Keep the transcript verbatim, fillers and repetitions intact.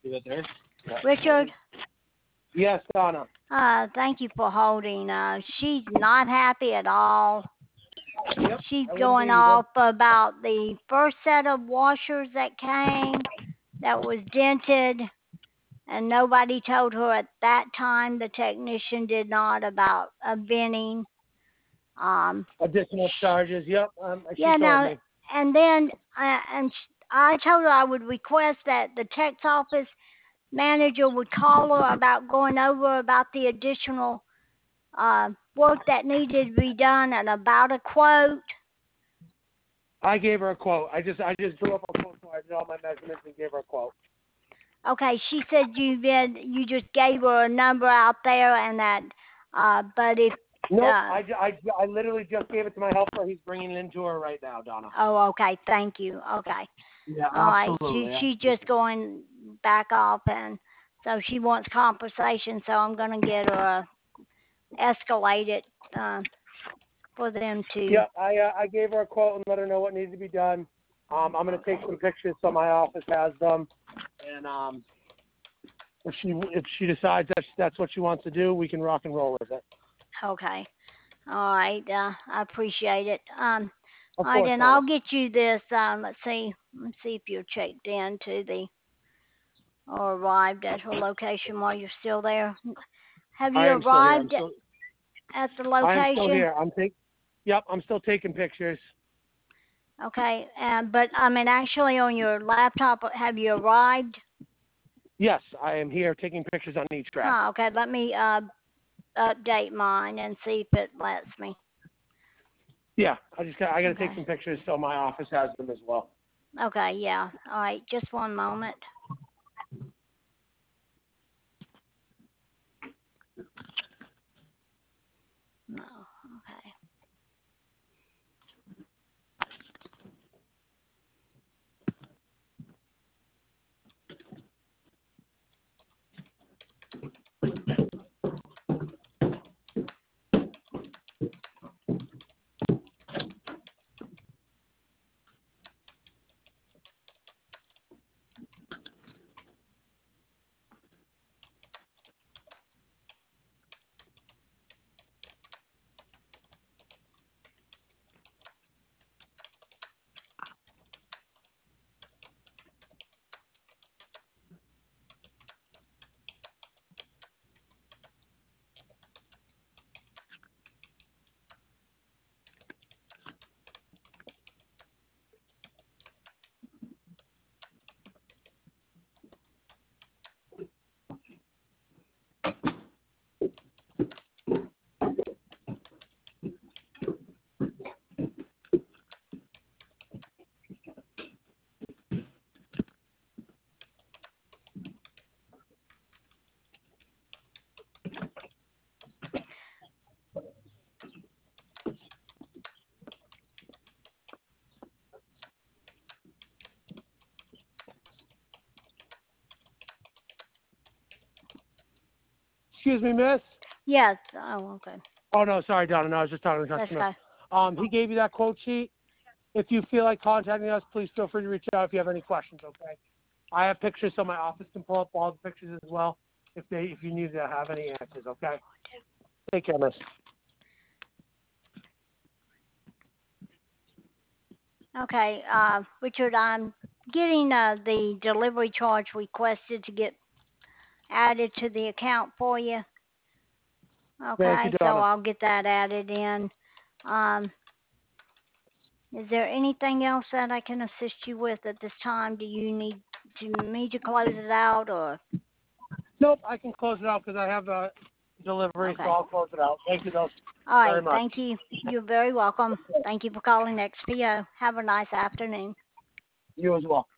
You got there? Yeah. Richard, Yes, Donna. uh, thank you for holding. Uh, she's not happy at all. Yep. She's I wouldn't going be either. off about the first set of washers that came that was dented, and nobody told her at that time, the technician did not, about a venting. Um, Additional charges. Yep. Um, she yeah, told now, me. and then, uh, and sh- I told her I would request that the tech's office manager would call her about going over about the additional uh, work that needed to be done and about a quote. I gave her a quote. I just I just drew up a quote, so I did all my measurements and gave her a quote. Okay, she said you did. You just gave her a number out there, and that. Uh, but if. Nope. Uh, I, ju- I, ju- I literally just gave it to my helper. He's bringing it into her right now, Donna. oh, okay. Thank you. Okay. Yeah, All right. She absolutely. she's just going back off, and so she wants compensation. So I'm gonna get her uh, escalate it uh, for them to. Yeah, I uh, I gave her a quote and let her know what needs to be done. Um, I'm gonna Okay. take some pictures so my office has them, and um, if she if she decides that that's what she wants to do, we can rock and roll with it. Okay. All right. Uh, I appreciate it. Um. Of All right, course, and Donna. I'll get you this. Um. Let's see. Let's see if you're checked in to the or arrived at her location while you're still there. Have you I am still here. I'm arrived still at the I am still location? here. I'm take. Yep, I'm still taking pictures. Okay, um, but I mean, actually, on your laptop, have you arrived? Yes, I am here taking pictures on each track. Huh, okay, let me uh, update mine and see if it lets me. Yeah, I just got I got to take Okay. some pictures so my office has them as well. Okay, yeah. All right, just one moment. No, okay. Excuse me, miss. Yes. Oh, okay. Oh no, sorry, Donna. No, I was just talking to the Let's customer. go. Um, he gave you that quote sheet. If you feel like contacting us, please feel free to reach out if you have any questions. Okay. I have pictures so my office can pull up all the pictures as well if they if you need to have any answers. Okay. Take care, miss. Okay, uh, Richard, I'm getting uh, the delivery charge requested to get added to the account for you. Thank you, Okay, so Donna. I'll get that added in. Um, is there anything else that I can assist you with at this time? Do you need to me to close it out or? Nope, I can close it out because I have a delivery, so Okay. I'll close it out. Thank you, though, All right, very much. thank you. You're very welcome. Thank you for calling X P O. Have a nice afternoon. You as well.